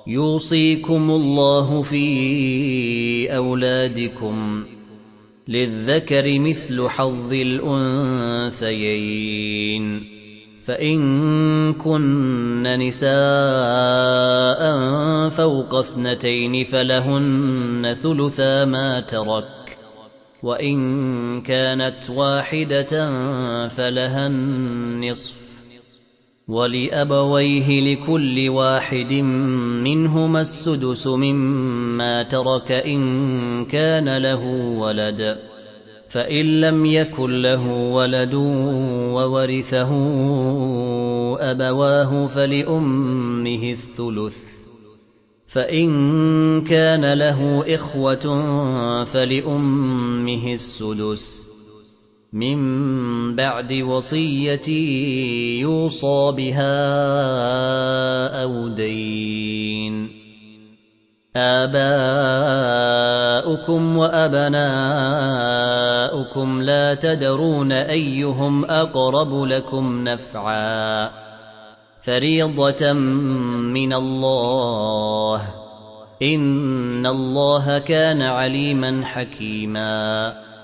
يوصيكم الله في أولادكم للذكر مثل حظ الأنثيين فإن كن نساء فوق 2 فلهن ثلثا ما ترك وإن كانت واحدة فلها النصف ولأبويه لكل واحد منهما السدس مما ترك إن كان له ولد فإن لم يكن له ولد وورثه أبواه فلأمه الثلث فإن كان له إخوة فلأمه السدس من بعد وصية يوصى بها أو دين. آباؤكم وأبناؤكم لا تدرون أيهم أقرب لكم نفعا فريضة من الله إن الله كان عليما حكيما.